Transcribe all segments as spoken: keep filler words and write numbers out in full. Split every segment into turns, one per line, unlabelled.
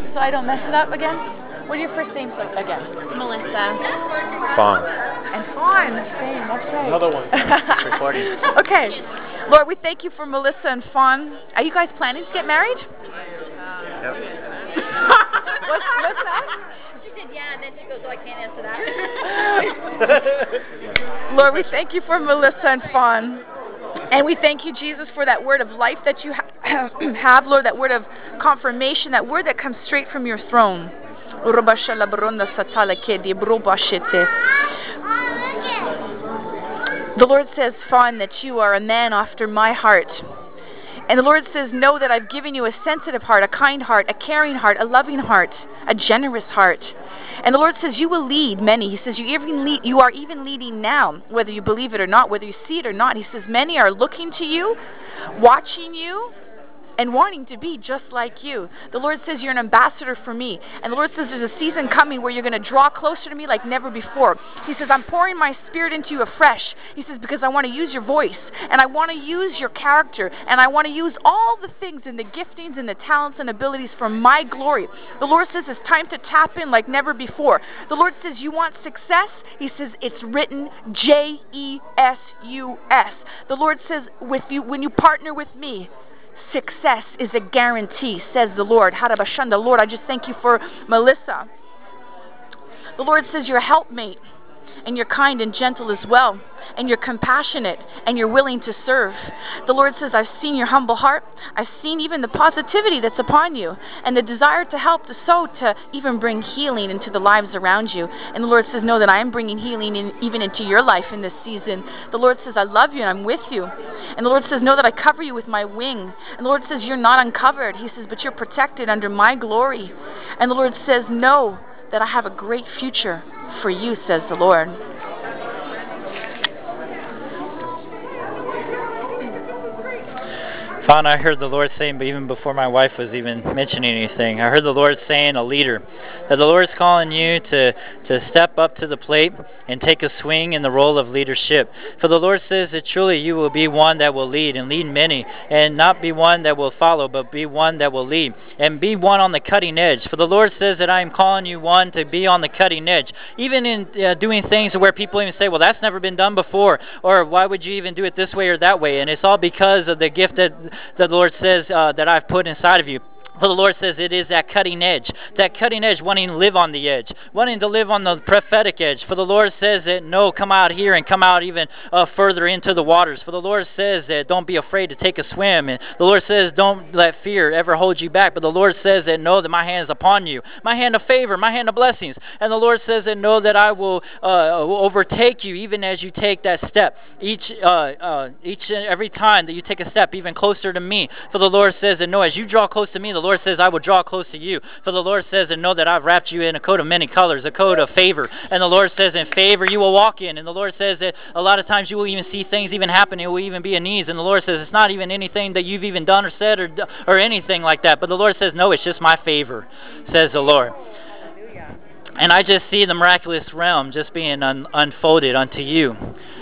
so I don't mess it up again? What are your first names again?
Melissa.
Fawn.
And Fawn, same, that's right.
Another one. It's recording.
Okay. Lord, we thank you for Melissa and Fawn. Are you guys planning to get married?
Yep.
what's, what's that?
She said yeah, and then she goes, oh, I can't answer that.
Lord, we thank you for Melissa and Fawn. And we thank you, Jesus, for that word of life that you ha- have, Lord, that word of confirmation, that word that comes straight from your throne. The Lord says, Fawn, that you are a man after my heart. And the Lord says, know that I've given you a sensitive heart, a kind heart, a caring heart, a loving heart, a generous heart. And the Lord says, you will lead many. He says, you even lead, you are even leading now, whether you believe it or not, whether you see it or not. He says, many are looking to you, watching you, and wanting to be just like you. The Lord says you're an ambassador for me. And the Lord says there's a season coming where you're going to draw closer to me like never before. He says, I'm pouring my spirit into you afresh. He says, because I want to use your voice, and I want to use your character, and I want to use all the things and the giftings and the talents and abilities for my glory. The Lord says it's time to tap in like never before. The Lord says you want success. He says it's written J E S U S. The Lord says with you, when you partner with me, success is a guarantee, says the Lord. Harabashanda. Lord, I just thank you for Melissa. The Lord says you're a helpmate, and you're kind and gentle as well, and you're compassionate, and you're willing to serve. The Lord says, I've seen your humble heart. I've seen even the positivity that's upon you, and the desire to help, to sow, to even bring healing into the lives around you. And the Lord says, know that I am bringing healing in, even into your life in this season. The Lord says, I love you, and I'm with you. And the Lord says, know that I cover you with my wing. And the Lord says, you're not uncovered. He says, but you're protected under my glory. And the Lord says, know that I have a great future for you, says the Lord.
Fawn, I heard the Lord saying, but even before my wife was even mentioning anything, I heard the Lord saying, a leader, that the Lord is calling you to, to step up to the plate and take a swing in the role of leadership. For the Lord says that truly you will be one that will lead and lead many, and not be one that will follow, but be one that will lead, and be one on the cutting edge. For the Lord says that I am calling you one to be on the cutting edge, even in uh, doing things where people even say, well, that's never been done before, or why would you even do it this way or that way? And it's all because of the gift that the Lord says uh, that I've put inside of you. For the Lord says it is that cutting edge, that cutting edge, wanting to live on the edge, wanting to live on the prophetic edge. For the Lord says that no, come out here and come out even uh, further into the waters. For the Lord says that don't be afraid to take a swim. And the Lord says don't let fear ever hold you back. But the Lord says that know that my hand is upon you, my hand of favor, my hand of blessings. And the Lord says that know that I will uh, overtake you even as you take that step. Each, uh, uh, each and every time that you take a step even closer to me. For the Lord says that no, as you draw close to me, the Lord says I will draw close to you. For the Lord says and know that I've wrapped you in a coat of many colors, a coat of favor. And the Lord says in favor you will walk in. And the Lord says that a lot of times you will even see things even happen. It will even be a needs. And the Lord says it's not even anything that you've even done or said or, or anything like that. But the Lord says no, it's just my favor, says the Lord. And I just see the miraculous realm just being un- unfolded unto you.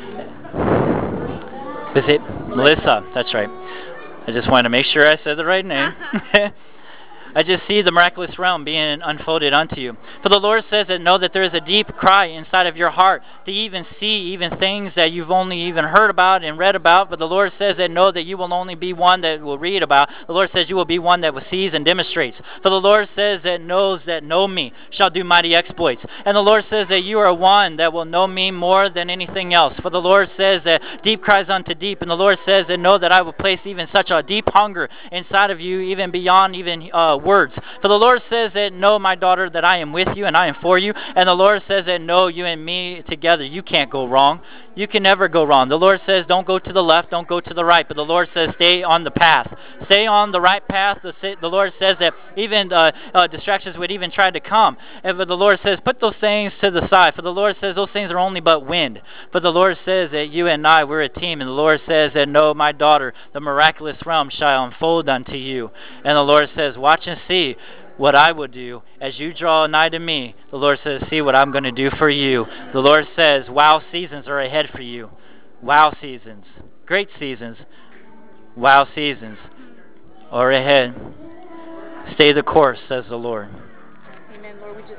Is it Melissa? That's right. I just wanted to make sure I said the right name. I just see the miraculous realm being unfolded unto you. For the Lord says that know that there is a deep cry inside of your heart to even see even things that you've only even heard about and read about. But the Lord says that know that you will only be one that will read about. The Lord says you will be one that will sees and demonstrates. For the Lord says that knows that know me shall do mighty exploits. And the Lord says that you are one that will know me more than anything else. For the Lord says that deep cries unto deep. And the Lord says that know that I will place even such a deep hunger inside of you, even beyond even uh, words. For the Lord says that know, my daughter, that I am with you and I am for you. And the Lord says that know, you and me together, you can't go wrong. You can never go wrong. The Lord says don't go to the left, don't go to the right. But the Lord says stay on the path. Stay on the right path. The, the Lord says that even uh, uh, distractions would even try to come. And but the Lord says put those things to the side. For the Lord says those things are only but wind. But the Lord says that you and I, we're a team. And the Lord says that no, my daughter, the miraculous realm shall unfold unto you. And the Lord says watch and see what I will do as you draw nigh to me. The Lord says, see what I'm going to do for you. The Lord says, wow seasons are ahead for you. Wow seasons. Great seasons. Wow seasons are ahead. Stay the course, says the Lord.